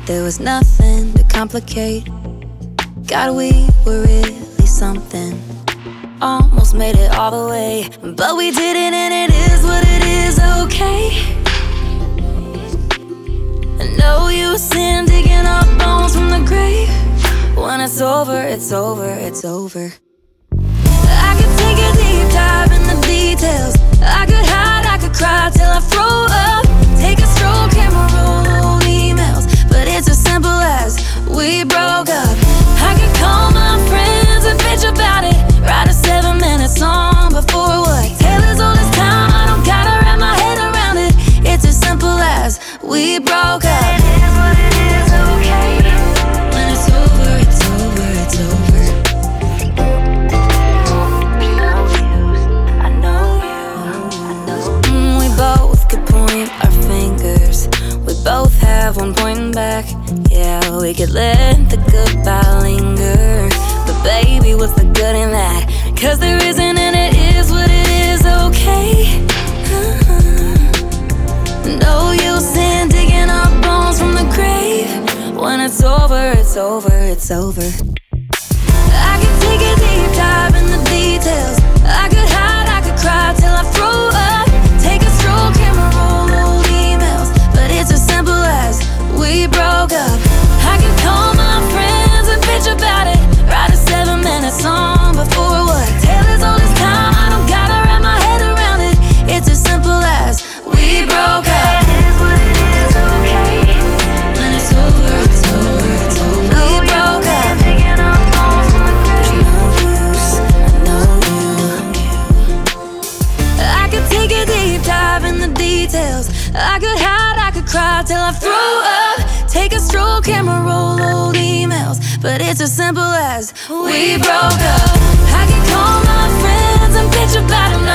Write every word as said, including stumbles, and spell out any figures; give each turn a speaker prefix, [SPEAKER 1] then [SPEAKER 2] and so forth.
[SPEAKER 1] there was nothing to complicate. God, we were really something. Almost made it all the way, but we didn't, and it is what it is, okay? No use in digging up bones from the grave. When it's over, it's over, it's over. I could take a deep dive in the details. I could hide, I could cry till I throw up. Take a stroll, camera roll, old emails, but it's as simple as we broke up. I could call my friends and bitch about it. Write a seven minute song before what? Taylor's all this time, I don't gotta wrap my head around it. It's as simple as we broke up. It is what it is, okay? When it's over, it's over, it's over. I know you, I know. Mm, we both could point our fingers. We both have one pointing back. Yeah, we could let the goodbye linger. But baby, what's the good in that? Cause there isn't, and it is what it is, okay? No use in digging up bones from the grave. When it's over, it's over, it's over. I could take a deep dive in the details. I could hide, I could cry till I throw up. Take a stroll, camera roll, old emails, but it's as simple as we broke up. I could call my friends and bitch about it. Write a seven minute song before what? Taylor's all this time, I don't gotta wrap my head around it. It's as simple as we broke up. It is what it is, okay? When it's over, it's over, it's over. We broke up. There's no use, I know you. I could take a deep dive in the details. I could hide, I could cry till I throw up. Take a stroll, camera roll, old emails, but it's as simple as we broke up. I could call my friends and bitch about it.